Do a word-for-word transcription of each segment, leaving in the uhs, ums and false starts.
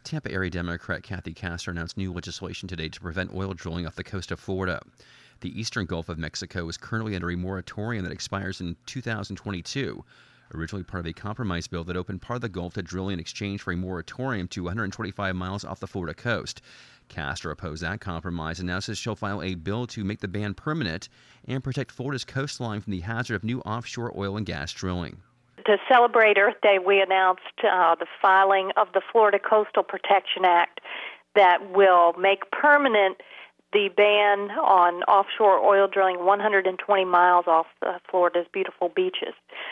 Tampa area Democrat Kathy Castor announced new legislation today to prevent oil drilling off the coast of Florida. The eastern Gulf of Mexico is currently under a moratorium that expires in two thousand twenty-two. Originally part of a compromise bill that opened part of the Gulf to drilling in exchange for a moratorium to one hundred twenty-five miles off the Florida coast. Castor opposed that compromise and now says she'll file a bill to make the ban permanent and protect Florida's coastline from the hazard of new offshore oil and gas drilling. To celebrate Earth Day, we announced uh, the filing of the Florida Coastal Protection Act that will make permanent the ban on offshore oil drilling one hundred twenty miles off uh, Florida's beautiful beaches.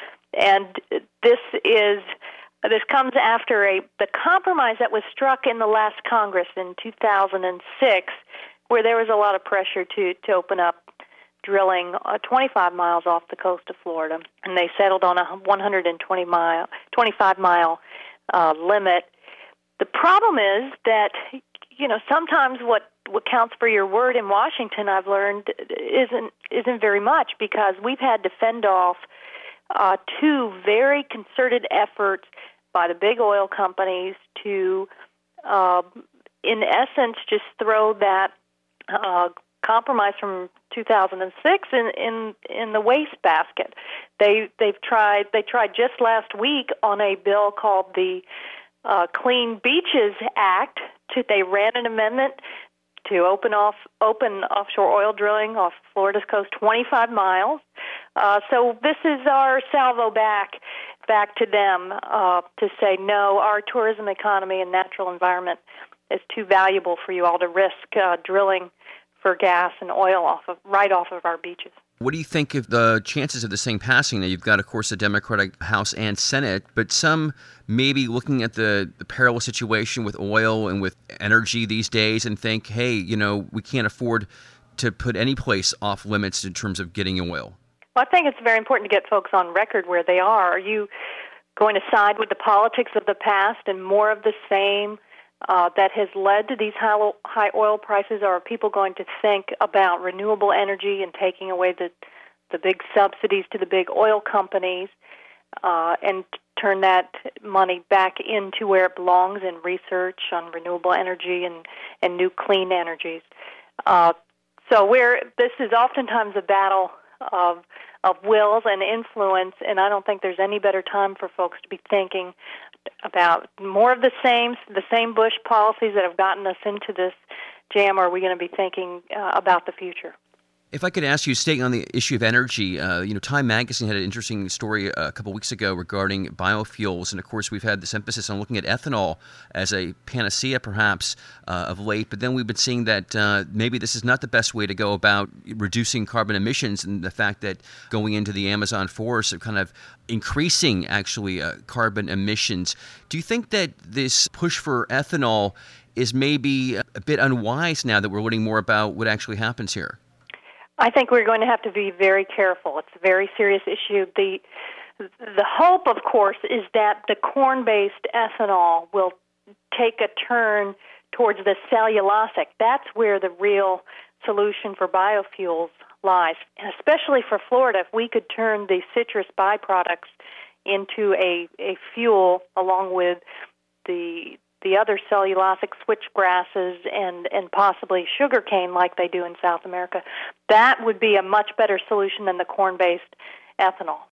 And this is this comes after a the compromise that was struck in the last Congress in two thousand six, where there was a lot of pressure to, to open up drilling uh, twenty-five miles off the coast of Florida, and they settled on a one hundred twenty mile, twenty-five mile uh, limit. The problem is that, you know, sometimes what, what counts for your word in Washington, I've learned, isn't isn't very much, because we've had to fend off uh, two very concerted efforts by the big oil companies to, uh, in essence, just throw that uh, compromise from two thousand six in, in in the wastebasket. They they've tried they tried just last week on a bill called the uh, Clean Beaches Act. To, they ran an amendment to open off open offshore oil drilling off Florida's coast twenty-five miles. Uh, so this is our salvo back back to them uh, to say no. Our tourism economy and natural environment is too valuable for you all to risk uh, drilling for gas and oil off of right off of our beaches. What do you think of the chances of this thing passing? Now, you've got, of course, the Democratic House and Senate, but some maybe looking at the, the perilous situation with oil and with energy these days and think, hey, you know, we can't afford to put any place off limits in terms of getting oil. Well, I think it's very important to get folks on record where they are. Are you going to side with the politics of the past and more of the same Uh, that has led to these high, high oil prices, or are people going to think about renewable energy and taking away the the big subsidies to the big oil companies uh, and turn that money back into where it belongs in research on renewable energy and, and new clean energies? Uh, so we're, this is oftentimes a battle of of wills and influence, and I don't think there's any better time for folks to be thinking about more of the same, the same Bush policies that have gotten us into this jam, or are we going to be thinking uh, about the future? If I could ask you, staying on the issue of energy, uh, you know, Time Magazine had an interesting story a couple weeks ago regarding biofuels, and of course we've had this emphasis on looking at ethanol as a panacea perhaps uh, of late, but then we've been seeing that uh, maybe this is not the best way to go about reducing carbon emissions, and the fact that going into the Amazon forest are kind of increasing actually uh, carbon emissions. Do you think that this push for ethanol is maybe a bit unwise now that we're learning more about what actually happens here? I think we're going to have to be very careful. It's a very serious issue. The the hope, of course, is that the corn-based ethanol will take a turn towards the cellulosic. That's where the real solution for biofuels lies, and especially for Florida. If we could turn the citrus byproducts into a, a fuel along with the the other cellulosic switchgrasses and, and possibly sugarcane like they do in South America, that would be a much better solution than the corn-based ethanol.